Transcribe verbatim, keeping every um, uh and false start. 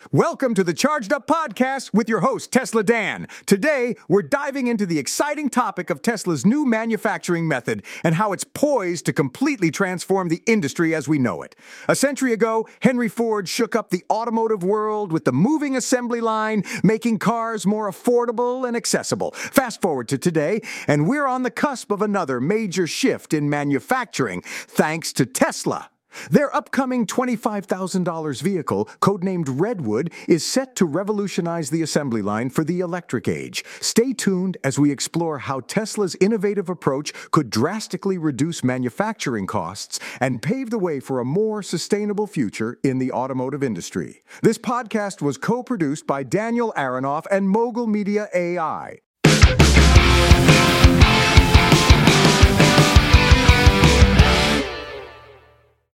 Welcome to the Charged Up Podcast with your host, Tesla Dan. Today, we're diving into the exciting topic of Tesla's new manufacturing method and how it's poised to completely transform the industry as we know it. A century ago, Henry Ford shook up the automotive world with the moving assembly line, making cars more affordable and accessible. Fast forward to today, and we're on the cusp of another major shift in manufacturing, thanks to Tesla. Their upcoming twenty-five thousand dollars vehicle, codenamed Redwood, is set to revolutionize the assembly line for the electric age. Stay tuned as we explore how Tesla's innovative approach could drastically reduce manufacturing costs and pave the way for a more sustainable future in the automotive industry. This podcast was co-produced by Daniel Aronoff and Mogul Media A I.